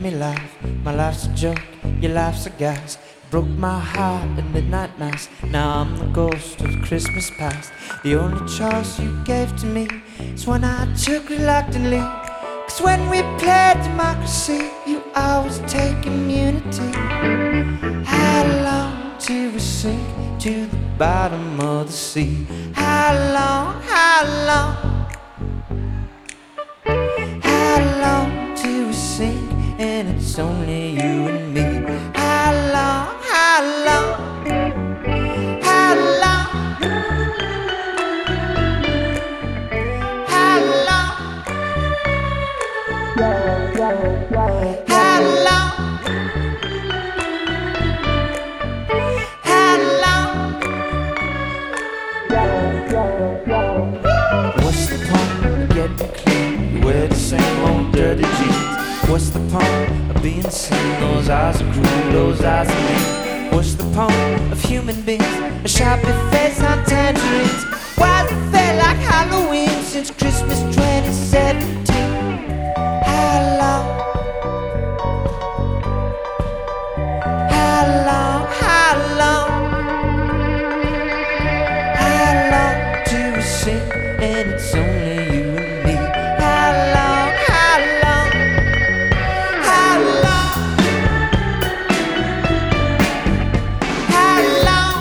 me laugh. My life's a joke, your life's a gas. Broke my heart at midnight mass. Now I'm the ghost of Christmas past. The only choice you gave to me is one I took reluctantly. 'Cause when we played democracy, you always take immunity. How long till we sink to the bottom of the sea? How long, how long? How long till we sink and it's only you and me? How long, how long? How long? How long? How long? How long? What's the point of getting clean? You wear the same old dirty jeans. What's the point of being seen? Those eyes are cruel, those eyes are mean. What's the point of human beings? A sharpie face on tangerines. Why's it felt like Halloween since Christmas 2017? How long? How long? How long? How long till we sing and it's only you and me? How long? How long? How long? How long?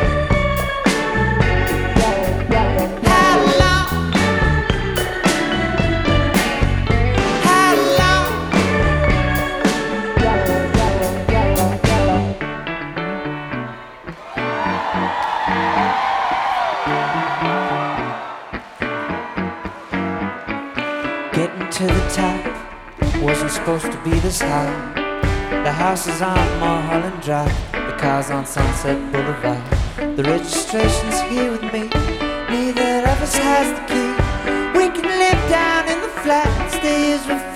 How long? How long? Getting to the top wasn't supposed to be this high. The houses on Mulholland Drive, the cars on Sunset Boulevard. The registration's here with me, neither of us has the key. We can live down in the flat, stay as we